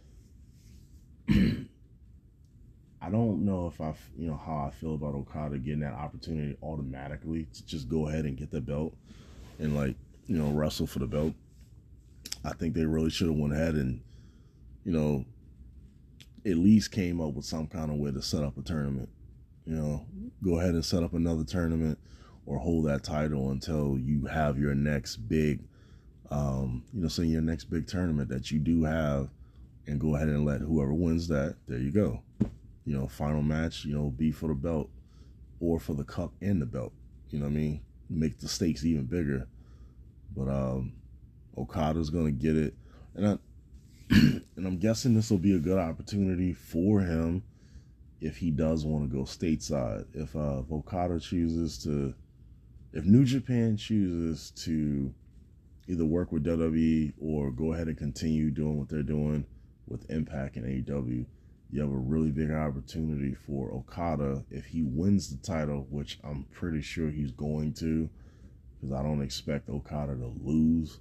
I don't know if I, you know, how I feel about Okada getting that opportunity automatically to just go ahead and get the belt and, like, you know, wrestle for the belt. I think they really should have went ahead and, you know, at least came up with some kind of way to set up a tournament. You know, go ahead and set up another tournament or hold that title until you have your next big, um, you know, say your next big tournament that you do have, and go ahead and let whoever wins that, there you go. You know, final match, you know, be for the belt or for the cup and the belt. You know what I mean? Make the stakes even bigger. But um, Okada's going to get it. And, I, and I'm guessing this will be a good opportunity for him if he does want to go stateside. If, uh, if Okada chooses to, if New Japan chooses to either work with W W E or go ahead and continue doing what they're doing with Impact and A E W, you have a really big opportunity for Okada if he wins the title, which I'm pretty sure he's going to, because I don't expect Okada to lose.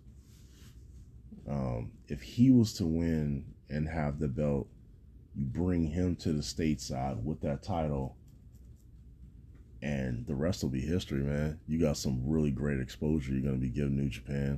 Um, if he was to win and have the belt, you bring him to the stateside with that title, and the rest will be history, man. You got some really great exposure you're going to be giving New Japan.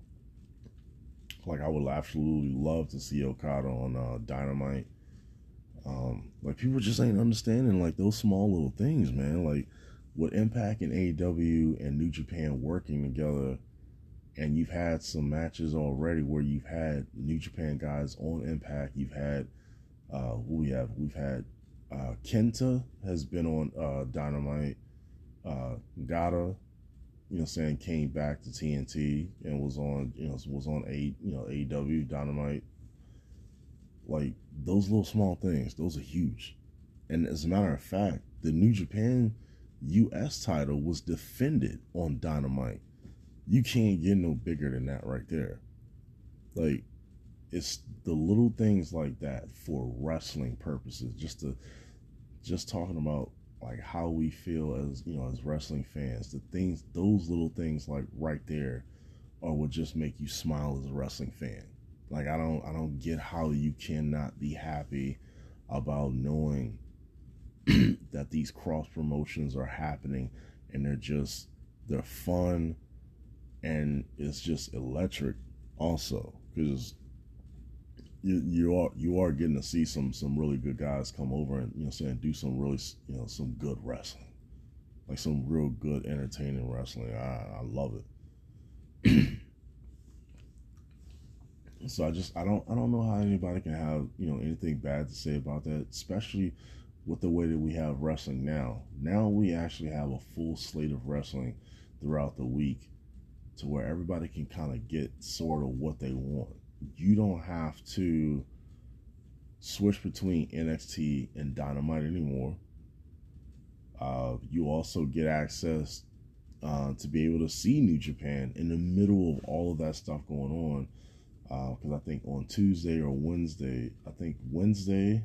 Like, I would absolutely love to see Okada on uh, Dynamite. Um, like, people just ain't understanding, like, those small little things, man. Like, with Impact and A E W and New Japan working together, and you've had some matches already where you've had New Japan guys on Impact. You've had, uh, who we have? We've had uh, Kenta has been on uh, Dynamite. Uh, Gata, you know, saying came back to T N T and was on, you know, was on a, you know, A E W Dynamite. Like, those little small things, those are huge. And as a matter of fact, the New Japan U S title was defended on Dynamite. You can't get no bigger than that right there. Like, it's the little things like that for wrestling purposes. Just to, just talking about, like, how we feel as, you know, as wrestling fans. The things, those little things, like, right there are what just make you smile as a wrestling fan. Like, I don't, I don't get how you cannot be happy about knowing that these cross promotions are happening, and they're just they're fun, and it's just electric also, because you you are you are getting to see some some really good guys come over and, you know, saying do some really, you know, some good wrestling, like some real good entertaining wrestling. I, I love it. So I just I don't I don't know how anybody can have, you know, anything bad to say about that, especially with the way that we have wrestling now. Now we actually have a full slate of wrestling throughout the week, to where everybody can kind of get sort of what they want. You don't have to switch between N X T and Dynamite anymore. Uh, you also get access uh, to be able to see New Japan in the middle of all of that stuff going on. Because uh, I think on Tuesday or Wednesday, I think Wednesday,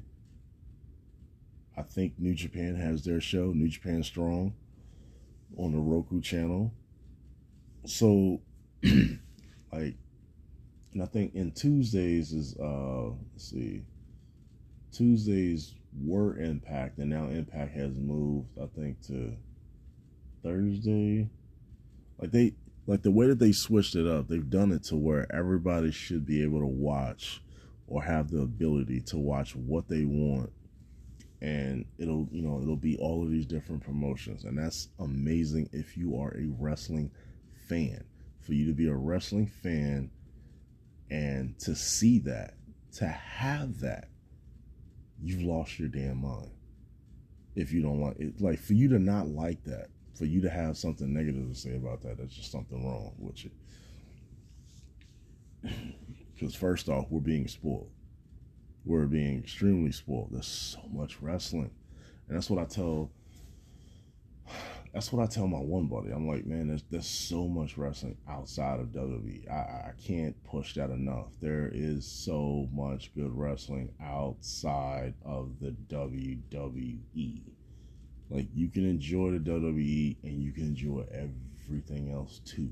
I think New Japan has their show, New Japan Strong, on the Roku channel. So, like, and I think in Tuesdays is, uh, let's see, Tuesdays were Impact, and now Impact has moved, I think, to Thursday. Like, they, like the way that they switched it up, they've done it to where everybody should be able to watch or have the ability to watch what they want. And it'll, you know, it'll be all of these different promotions. And that's amazing if you are a wrestling fan. For you to be a wrestling fan and to see that, to have that, you've lost your damn mind. If you don't like it, like, for you to not like that, for you to have something negative to say about that, there's just something wrong with you. Because first off, we're being spoiled. We're being extremely spoiled. There's so much wrestling. And that's what I tell, that's what I tell my one buddy. I'm like, man, there's, there's so much wrestling outside of W W E. I, I can't push that enough. There is so much good wrestling outside of the W W E. Like, you can enjoy the W W E and you can enjoy everything else too.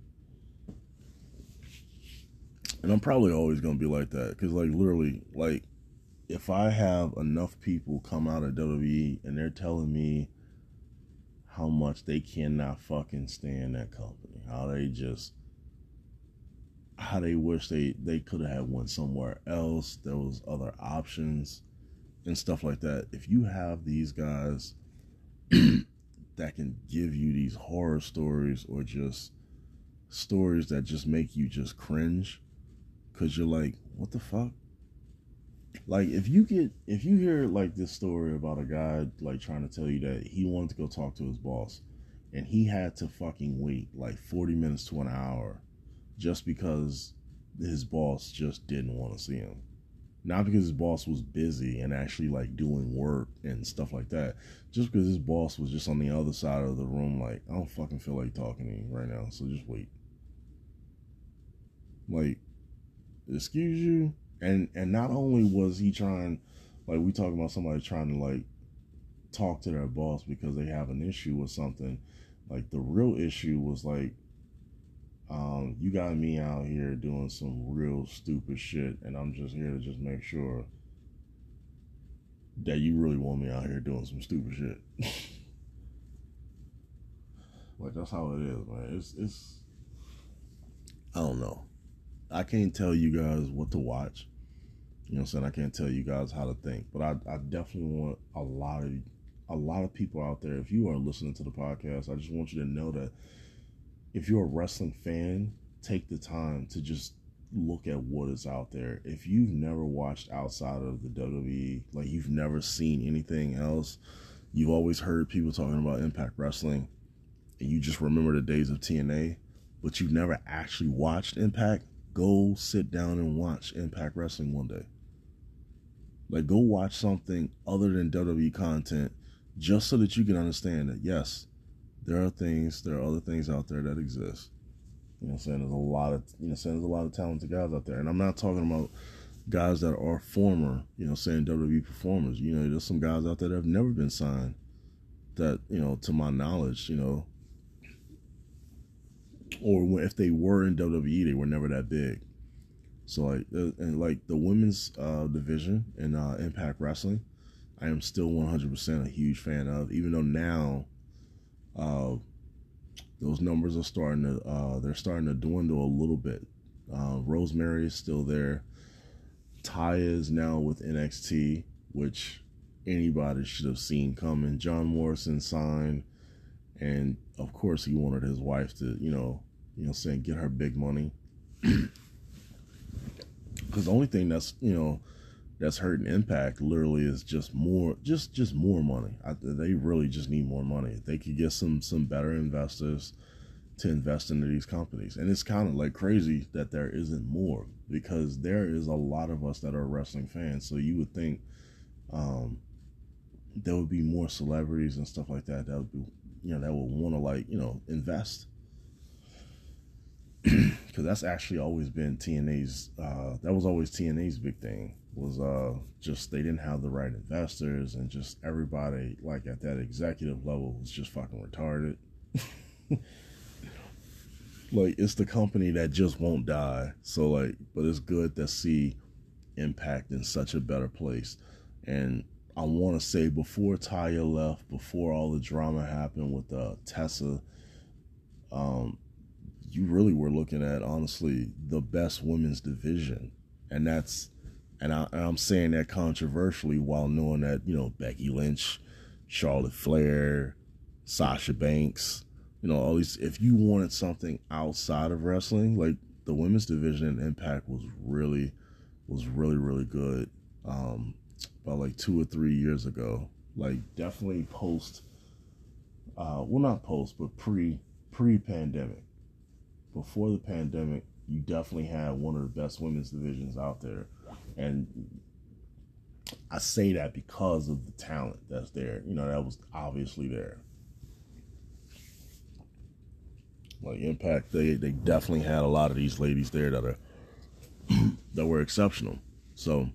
And I'm probably always going to be like that. Because, like, literally, like, if I have enough people come out of W W E and they're telling me how much they cannot fucking stand that company, how they just, how they wish they, they could have had went somewhere else, there was other options and stuff like that. If you have these guys that can give you these horror stories, or just stories that just make you just cringe, because you're like, what the fuck? Like, if you get, if you hear like this story about a guy like trying to tell you that he wanted to go talk to his boss and he had to fucking wait like forty minutes to an hour just because his boss just didn't want to see him. Not because his boss was busy and actually like doing work and stuff like that. Just because his boss was just on the other side of the room, like, I don't fucking feel like talking to you right now, so just wait. Like, excuse you? And and not only was he trying, like, we talking about somebody trying to like talk to their boss because they have an issue with something. Like, the real issue was like, um, you got me out here doing some real stupid shit, and I'm just here to just make sure that you really want me out here doing some stupid shit. Like, that's how it is, man. It's it's I don't know. I can't tell you guys what to watch. You know what I'm saying? I can't tell you guys how to think. But I, I definitely want a lot of a lot of people out there, if you are listening to the podcast, I just want you to know that if you're a wrestling fan, take the time to just look at what is out there. If you've never watched outside of the W W E, like you've never seen anything else, you've always heard people talking about Impact Wrestling, and you just remember the days of T N A, but you've never actually watched Impact, go sit down and watch Impact Wrestling one day. Like, go watch something other than W W E content, just so that you can understand that, yes, there are things, there are other things out there that exist. You know what I'm saying? There's a lot of, you know what I'm saying, there's a lot of talented guys out there. And I'm not talking about guys that are former, you know, saying W W E performers. You know, there's some guys out there that have never been signed that, you know, to my knowledge, you know, or if they were in W W E, they were never that big. So, like, and like the women's uh, division in uh, Impact Wrestling, I am still one hundred percent a huge fan of, even though now uh, those numbers are starting to uh, they're starting to dwindle a little bit. Uh, Rosemary is still there. Taya is now with N X T, which anybody should have seen coming. John Morrison signed, and of course he wanted his wife to, you know, you know, saying get her big money. Because the only thing that's, you know, that's hurting Impact literally is just more, just just more money. I, they really just need more money. If they could get some some better investors to invest into these companies. And it's kind of like crazy that there isn't more, because there is a lot of us that are wrestling fans. So you would think um, there would be more celebrities and stuff like that that would be, you know, that would want to, like, you know, invest. Because that's actually always been T N A's, uh, that was always T N A's big thing, was uh, just they didn't have the right investors, and just everybody, like, at that executive level was just fucking retarded. Like, it's the company that just won't die. So, like, but it's good to see Impact in such a better place. And I want to say, before Taya left, before all the drama happened with uh, Tessa, um, you really were looking at, honestly, the best women's division. And that's, and, I, and I'm saying that controversially, while knowing that, you know, Becky Lynch, Charlotte Flair, Sasha Banks, you know, all these, if you wanted something outside of wrestling, like, the women's division in Impact was really, was really, really good. Um, about like two or three years ago, like, definitely post, uh, well, not post, but pre, pre-pandemic. Before the pandemic, you definitely had one of the best women's divisions out there. And I say that because of the talent that's there. You know, that was obviously there. Like, Impact, they, they definitely had a lot of these ladies there that are that were exceptional. So,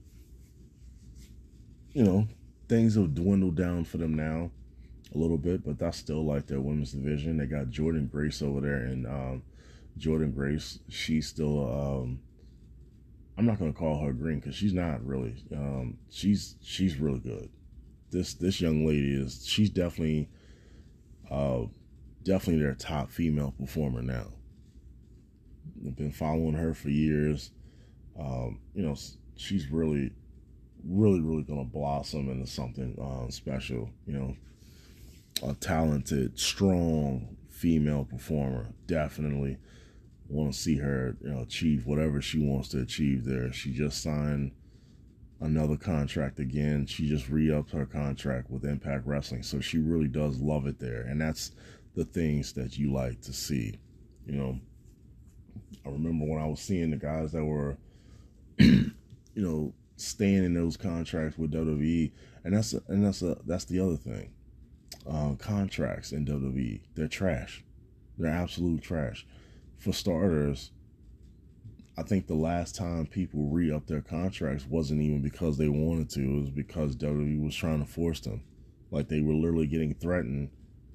you know, things have dwindled down for them now a little bit, but that's still like their women's division. They got Jordan Grace over there, and um, Jordan Grace, she's still, um, I'm not going to call her green, because she's not really. Um, she's she's really good. This this young lady is, she's definitely, uh, definitely their top female performer now. I've been following her for years. Um, you know, she's really, really, really going to blossom into something uh, special. You know, a talented, strong female performer. Definitely want to see her, you know, achieve whatever she wants to achieve there. She just signed another contract again. She just re-upped her contract with Impact Wrestling. So she really does love it there. And that's the things that you like to see. You know, I remember when I was seeing the guys that were, you know, staying in those contracts with W W E, and that's a, and that's a, that's the other thing. Uh, contracts in W W E, they're trash. They're absolute trash. For starters, I think the last time people re-upped their contracts wasn't even because they wanted to. It was because W W E was trying to force them. Like, they were literally getting threatened.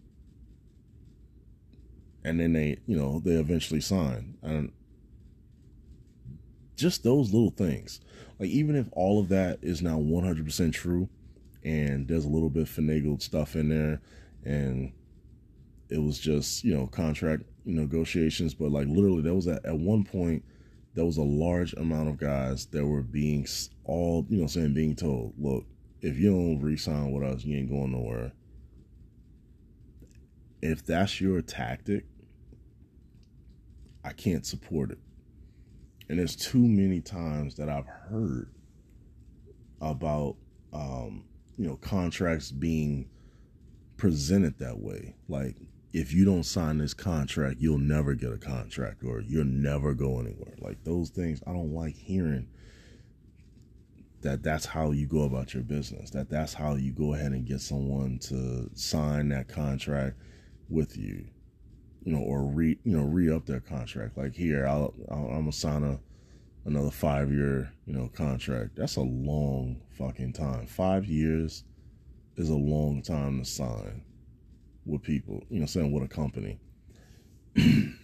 And then they, you know, they eventually signed. And just those little things. Like, even if all of that is now one hundred percent true, and there's a little bit of finagled stuff in there, and it was just, you know, contract negotiations, but, like, literally there was a, at one point, there was a large amount of guys that were being all, you know, saying, being told, look, if you don't re-sign with us, you ain't going nowhere. If that's your tactic, I can't support it. And there's too many times that I've heard about, um, you know, contracts being presented that way. Like, if you don't sign this contract, you'll never get a contract, or you'll never go anywhere. Like, those things, I don't like hearing that that's how you go about your business, that that's how you go ahead and get someone to sign that contract with you, you know, or re, you know, re-up their contract. Like, here, I'll, I'll I'm gonna sign a, another five-year, you know, contract. That's a long fucking time. Five years is a long time to sign with people, you know, saying with a company. And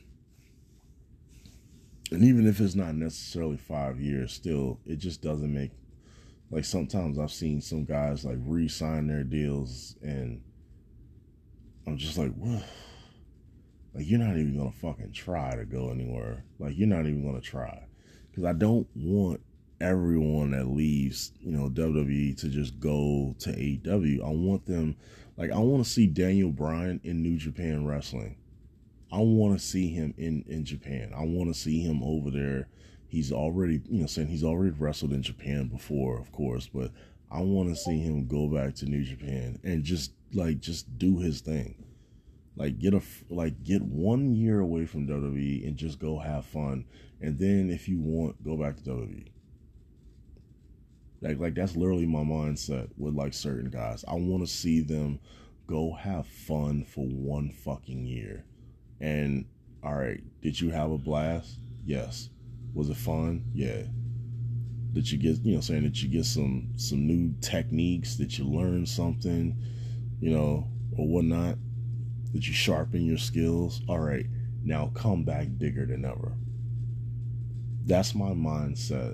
even if it's not necessarily five years, still, it just doesn't make, like, sometimes I've seen some guys, like, re-sign their deals, and I'm just like, what? Like, you're not even gonna fucking try to go anywhere. Like, you're not even gonna try. Because I don't want everyone that leaves, you know, W W E to just go to A E W. I want them, like, I want to see Daniel Bryan in New Japan Wrestling. I want to see him in, in Japan. I want to see him over there. He's already, you know, saying he's already wrestled in Japan before, of course, but I want to see him go back to New Japan and just, like, just do his thing. Like, get a, like, get one year away from W W E and just go have fun. And then if you want, go back to W W E. Like, like that's literally my mindset with, like, certain guys. I want to see them go have fun for one fucking year. And, all right, did you have a blast? Yes. Was it fun? Yeah. Did you get, you know, saying that you get some some new techniques? Did you learn something, you know, or whatnot? Did you sharpen your skills? All right, now come back bigger than ever. That's my mindset.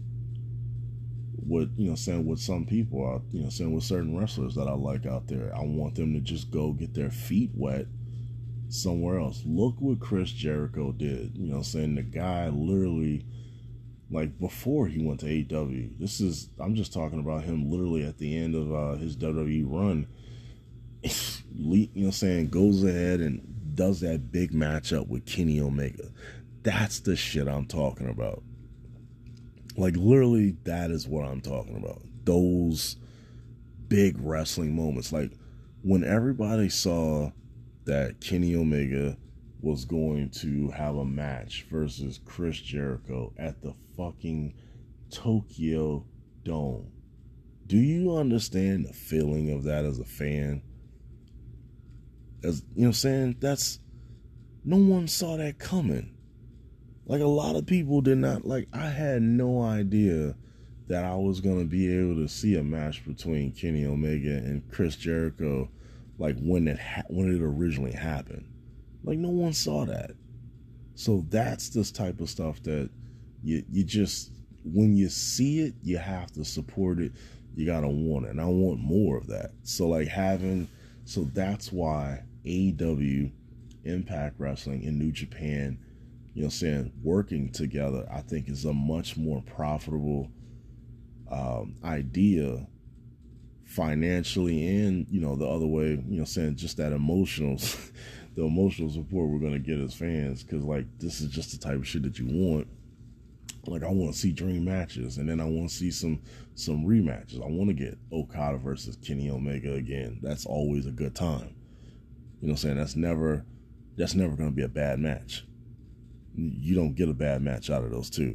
With, you know, saying with some people out, you know, saying with certain wrestlers that I like out there, I want them to just go get their feet wet somewhere else. Look what Chris Jericho did. You know, saying the guy literally, like, before he went to A E W. This is, I'm just talking about him literally at the end of uh, his W W E run. You know, saying goes ahead and does that big matchup with Kenny Omega. That's the shit I'm talking about. Like, literally, that is what I'm talking about. Those big wrestling moments. Like, when everybody saw that Kenny Omega was going to have a match versus Chris Jericho at the fucking Tokyo Dome. Do you understand the feeling of that as a fan? As, you know what I'm saying? That's, no one saw that coming. Like, a lot of people did not, like, I had no idea that I was going to be able to see a match between Kenny Omega and Chris Jericho, like, when it, ha- when it originally happened. Like, no one saw that. So that's this type of stuff that you, you just, when you see it, you have to support it. You got to want it. And I want more of that. So, like, having, so that's why A E W, Impact Wrestling, and New Japan, you know, saying working together, I think is a much more profitable um, idea financially, and, you know, the other way, you know, saying just that emotional, the emotional support we're going to get as fans, because, like, this is just the type of shit that you want. Like, I want to see dream matches, and then I want to see some some rematches. I want to get Okada versus Kenny Omega again. That's always a good time. You know what I'm saying? That's never, that's never going to be a bad match. You don't get a bad match out of those two.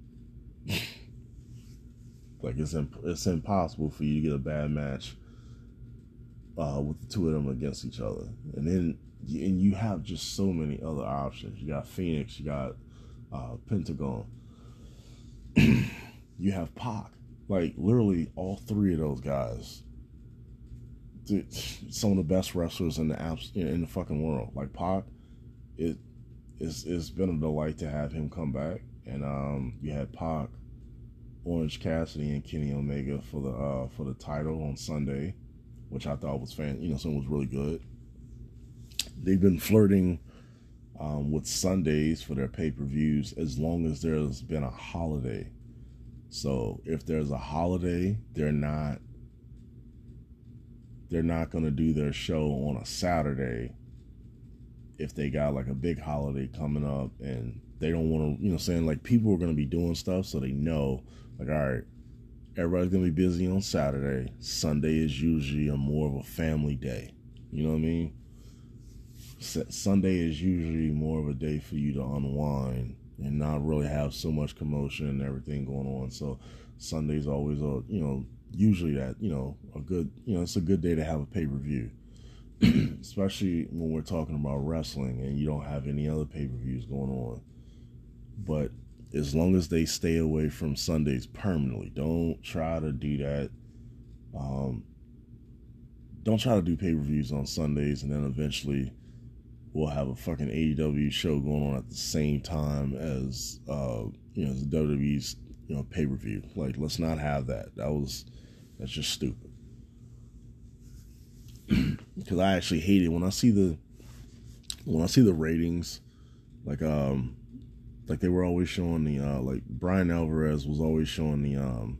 Like, it's imp- it's impossible for you to get a bad match uh, with the two of them against each other. And then, and you have just so many other options. You got Phoenix, you got uh, Pentagon, you have Pac. Like, literally, all three of those guys, dude, some of the best wrestlers in the apps in the fucking world. Like, Pac, it it's it's been a delight to have him come back. And um, you had Pac, Orange Cassidy, and Kenny Omega for the uh, for the title on Sunday, which I thought was fan, you know, something was really good. They've been flirting um, with Sundays for their pay-per-views as long as there's been a holiday. So if there's a holiday, they're not they're not going to do their show on a Saturday if they got like a big holiday coming up and they don't want to, you know, saying like people are going to be doing stuff, so they know, like, all right, everybody's going to be busy on Saturday. Sunday is usually a more of a family day. You know what I mean? Sunday is usually more of a day for you to unwind and not really have so much commotion and everything going on. So Sunday's always a, you know, usually that, you know, a good, you know, it's a good day to have a pay-per-view. Especially when we're talking about wrestling and you don't have any other pay-per-views going on. But as long as they stay away from Sundays permanently, don't try to do that. Um, don't try to do pay-per-views on Sundays and then eventually we'll have a fucking A E W show going on at the same time as, uh, you know, the W W E's, you know, pay-per-view. Like, let's not have that. That was, that's just stupid. Because I actually hate it when I see the when I see the ratings, like um, like they were always showing the uh, like Brian Alvarez was always showing the um,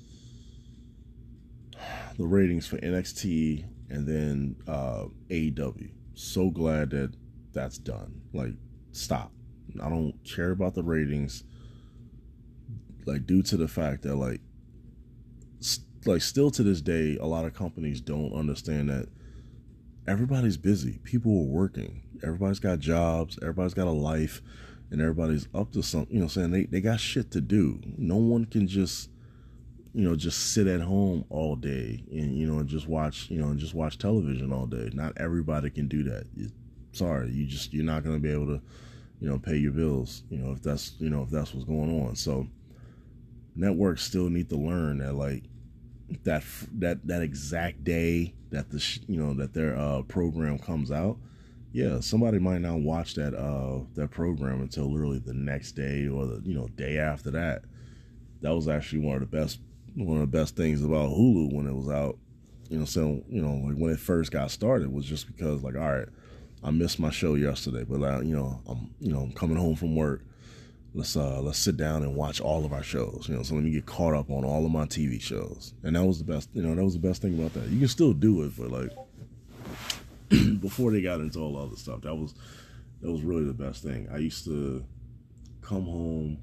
the ratings for N X T and then uh, A E W. So glad that that's done. Like, stop. I don't care about the ratings. Like, due to the fact that like, st- like still to this day, a lot of companies don't understand that everybody's busy. People are working. Everybody's got jobs. Everybody's got a life, and everybody's up to something. You know, what I'm saying they they got shit to do. No one can just, you know, just sit at home all day and, you know, and just watch, you know, and just watch television all day. Not everybody can do that. You, sorry, you just you're not going to be able to, you know, pay your bills. You know, if that's you know if that's what's going on. So networks still need to learn that like that that that exact day that the sh- you know that their uh, program comes out. Yeah, somebody might not watch that uh, that program until literally the next day or the you know day after that. That was actually one of the best one of the best things about Hulu when it was out. You know, so you know like when it first got started was just because like, all right, I missed my show yesterday, but I, you know I'm you know I'm coming home from work. Let's uh let's sit down and watch all of our shows. You know, so let me get caught up on all of my T V shows. And that was the best. You know, that was the best thing about that. You can still do it, but like before they got into all the other stuff, that was that was really the best thing. I used to come home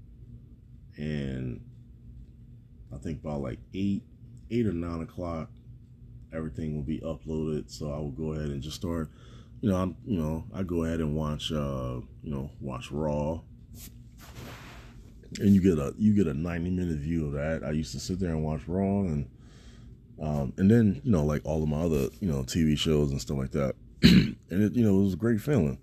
and I think about like eight, eight or nine o'clock, everything will be uploaded. So I will go ahead and just start. You know, I'm you know I go ahead and watch uh you know watch Raw. And you get a you get a ninety minute view of that. I used to sit there and watch Raw, and um, and then you know like all of my other you know T V shows and stuff like that. And it you know it was a great feeling.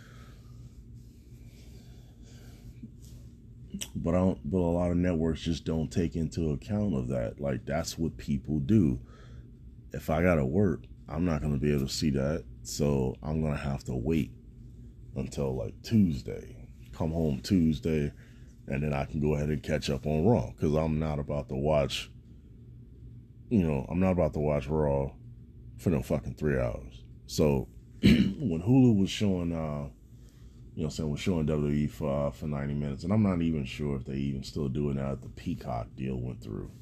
But I don't. But a lot of networks just don't take into account of that. Like that's what people do. If I gotta work, I'm not gonna be able to see that, so I'm gonna have to wait until like Tuesday. Come home Tuesday. And then I can go ahead and catch up on Raw because I'm not about to watch, you know, I'm not about to watch Raw for no fucking three hours. So when Hulu was showing, uh, you know, saying was showing W W E for uh, for ninety minutes, and I'm not even sure if they even still do it now that the Peacock deal went through.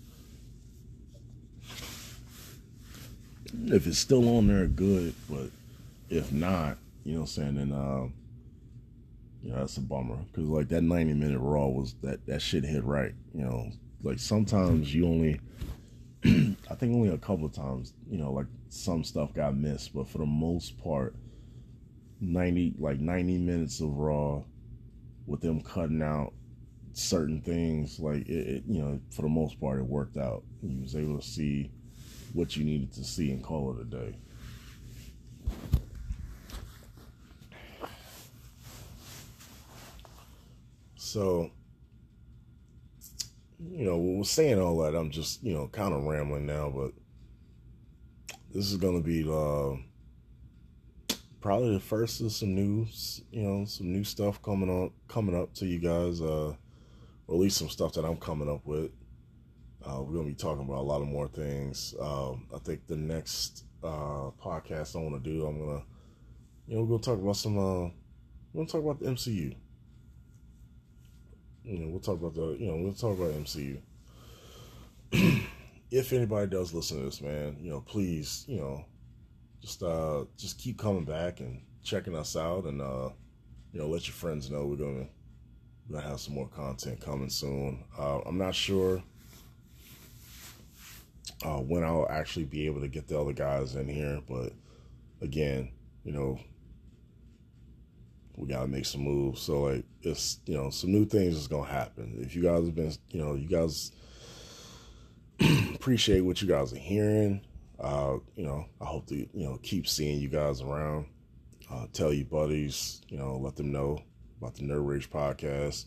If it's still on there, good. But if not, you know, what I'm saying then. Uh, You know, that's a bummer because like that ninety minute Raw was that that shit hit right. You know, like sometimes you only, I think only a couple of times, you know, like some stuff got missed, but for the most part, ninety like ninety minutes of Raw with them cutting out certain things, like it, it you know, for the most part, it worked out. You was able to see what you needed to see and call it a day. So, you know, we're saying all that. I'm just, you know, kind of rambling now, but this is going to be uh, probably the first of some news, you know, some new stuff coming up, coming up to you guys, uh, or at least some stuff that I'm coming up with. Uh, we're going to be talking about a lot of more things. Um, I think the next uh, podcast I want to do, I'm going to, you know, we're going to talk about some, uh, we're going to talk about the M C U. You know, we'll talk about the, you know, we'll talk about M C U. If anybody does listen to this, man, you know, please, you know, just, uh, just keep coming back and checking us out and, uh, you know, let your friends know we're going to, we're going to have some more content coming soon. Uh, I'm not sure, uh, when I'll actually be able to get the other guys in here, but again, you know, we got to make some moves. So, like, it's, you know, some new things is going to happen. If you guys have been, you know, you guys appreciate what you guys are hearing. Uh, you know, I hope to, you know, keep seeing you guys around. Uh, tell your buddies, you know, let them know about the Nerd Rage podcast.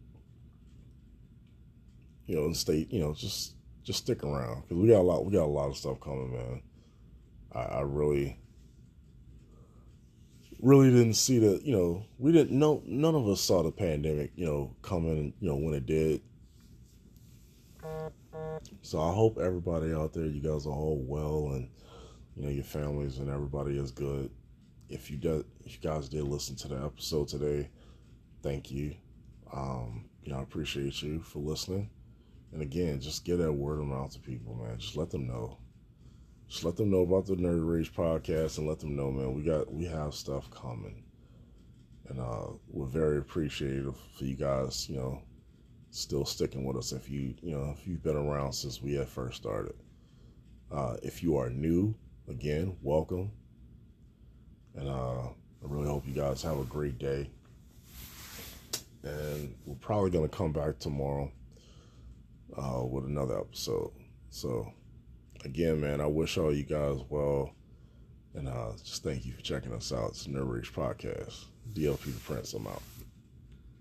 You know, and stay, you know, just, just stick around. Because we got a lot, we got a lot of stuff coming, man. I, I really... Really didn't see that, you know, we didn't know, none of us saw the pandemic, you know, coming, you know, when it did. So I hope everybody out there, you guys are all well and, you know, your families and everybody is good. if you did, if you guys did listen to the episode today, thank you. Um, you know, I appreciate you for listening. And again, just get that word of mouth to people, man. Just let them know. Just let them know about the Nerd Rage podcast, and let them know, man, we got we have stuff coming. And uh, we're very appreciative for you guys, you know, still sticking with us. If you, you know, if you've been around since we had first started. Uh, if you are new, again, welcome. And uh, I really hope you guys have a great day. And we're probably going to come back tomorrow uh, with another episode. So, again, man, I wish all you guys well. And uh, just thank you for checking us out. It's the Nerd Rage Podcast. D L P the Prince, I'm out.